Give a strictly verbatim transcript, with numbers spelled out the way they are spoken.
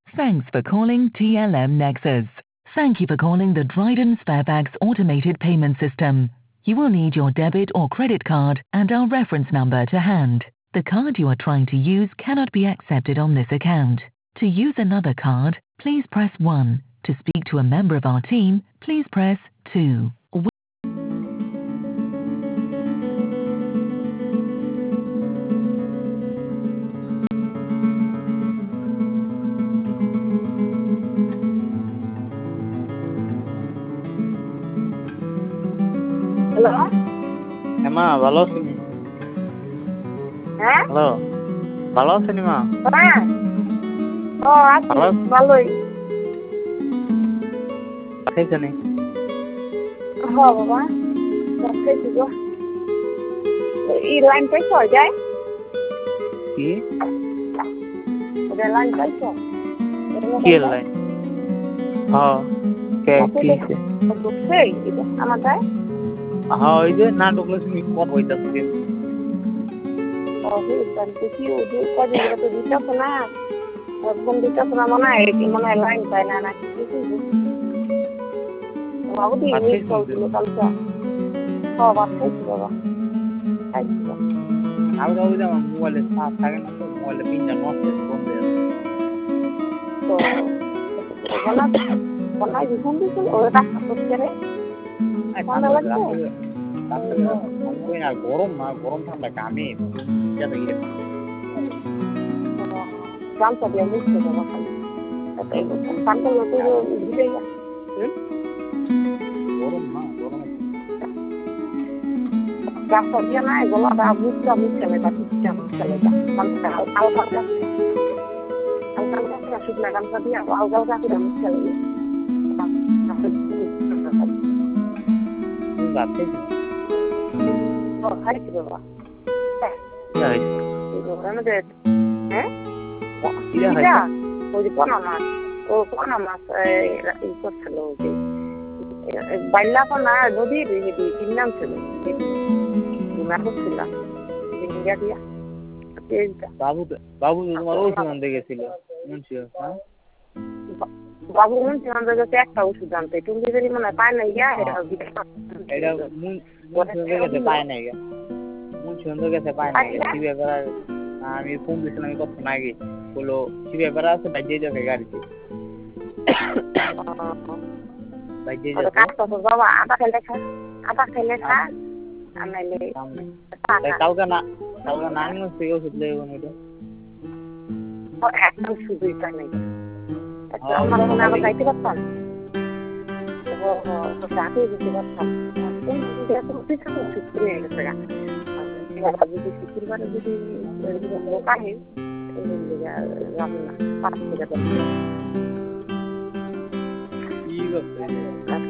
Thanks for calling T L M Nexus. Thank you for calling the Dryden Sparebags automated payment system. You will need your debit or credit card and our reference number to hand. The card you are trying to use cannot be accepted on this account. To use another card, please press one. To speak to a member of our team, please press two. Hello হ্যাঁ মা ভালো আছেন? হ্যাঁ hello ভালো আছেন মা? হ্যাঁ ও আছি ভালো ভালোই খাইছেন? হ্যাঁ বাবা খেয়েছি গো এই লাইন পাইছ যায় কি ওদের লাইন পাইছ কি লাইন? হ্যাঁ কে কিছে? সেই এটা আমার গায়ে হ্যাঁ ওই যে নাটক লক্ষ্মী কত হইতাছে ও হইতান কি ওদের কাজে তো দিতাছ না একদম দিতাছ না মনে হয় কি মনে হয় লাইন পায় না না কিছু বাবু দিয়ে মিস করছিল কালকে হ্যাঁ বাবা খাইছি বাবা খাইছি আর ওই যে আমার মোবাইলে চার্জ থাকে না তো মোবাইলে পিনটা নষ্ট হয়ে বন্ধ হয়ে তো বলা বলা ফোন দিছিল ওটা করতে রে কোন লাগছে গরম না গরম ঠান্ডা কামে গামছা দিয়ে মুছতে বাবা খালি পান্ডাল তো ভিজে যা গরম না গরম গামছা দিয়ে না গলাটা মুছতে মুছতে লেটা মুছতে মুছতে লেটা গামছা আলগা আলগা আলগা আলগা শুকনা গামছা দিয়ে আলগা আলগা করে মুছতে লেগে বাচ্চা ও খাইছি বাবা আমাদের হ্যাঁ ওই যে পোনা মাছ ও পোনা মাছ ই করছিল যে বাইলা পোনা নদীর হেদি তিন নাম ছিল বিমার করছিল ইন্ডিয়া দিয়া বাবু বাবু তোমার ওষুধ আনতে গেছিল মুন্সি হ্যাঁ বাবু মুন্সি আনতে গেছে একটা ওষুধ আনতে তুমি যদি মনে পায় না ইয়া এটা মুন্সি গেছে পায় না ইয়া মুন্সি গেছে পায় না দিবে করার আমি ফোন দিছিলাম আমি কত না আগে বললো সিবে বেড়া আছে ভাই দিয়ে যাবে গাড়িতে ভাই দিয়ে যাবে কাটতো তো বাবা আটা খেলে খা আটা খেলে খা আনাইলে কালকে না কালকে না আনলো সে ওষুধ লেগে নিলো একটা ওষুধই পাই নাই আমার মনে আবার যাইতে পারতাম ও ও সাথে যেতে পারতাম ওষুধ কিনে গেছে গা যদি শুক্রবারে যদি লোক আহে রান্না পাঁচ টাকা ঠিক আছে